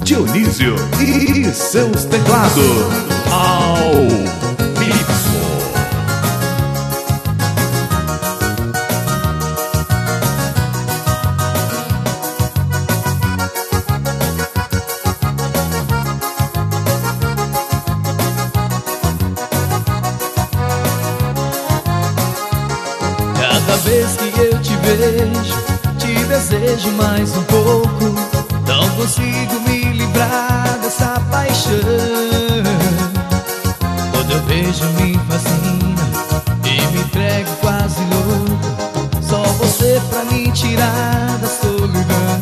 Dionísio e seus teclados ao vivo. Cada vez que eu te vejo, te desejo mais um pouco. Não consigo me livrar dessa paixão. Quando eu vejo me fascina e me entrego quase louco. Só você pra me tirar da solidão.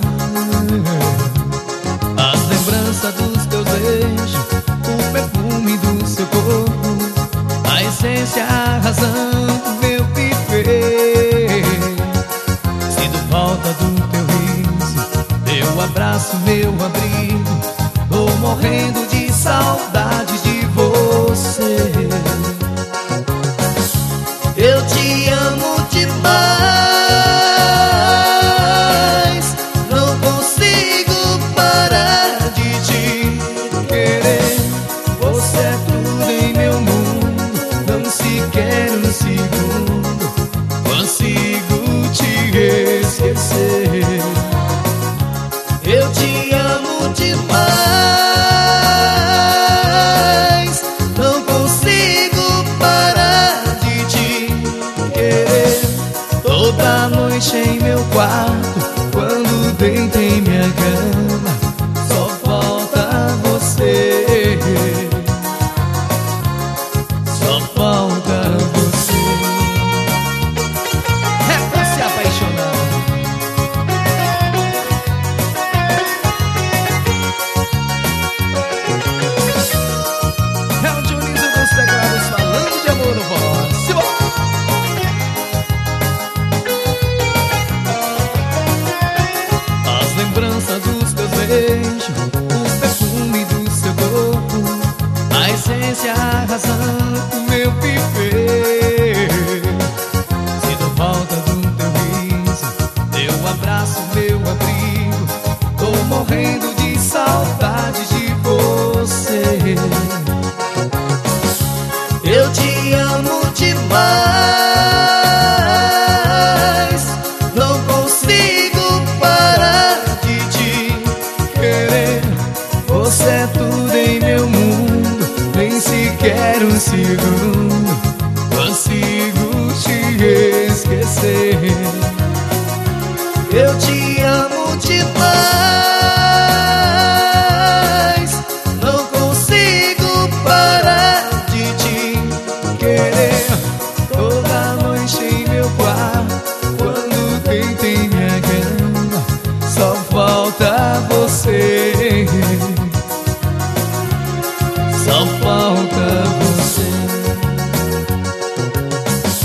As lembranças dos teus beijos, o perfume do seu corpo, a essência, a razão do meu viver. Sinto falta do teu riso, teu abraço, meu abrigo. Tô morrendo de saudade de você. Eu te amo demais, não consigo parar de te querer. Você é tudo em meu mundo, não sequer um segundo consigo te esquecer. Eu te amo demais, não consigo parar de te querer. Toda noite em meu quarto, quando deito em minha cama, só falta você. Só falta você. É pra se apaixonar. É o Dionísio dos teclados falando de amor no voz. As lembranças dos teus beijos, o perfume do seu corpo, a essência, a razão do meu viver. Sinto falta do teu riso, teu abraço, meu abrigo. Tô morrendo de saudade de você. Eu te amo demais, não consigo parar de te querer. Você é tudo em meu mundo, nem sequer um segundo consigo te esquecer. Eu te amo demais, não consigo parar de te querer. Toda noite em meu quarto, quando deito em minha cama, só falta você. Só falta você.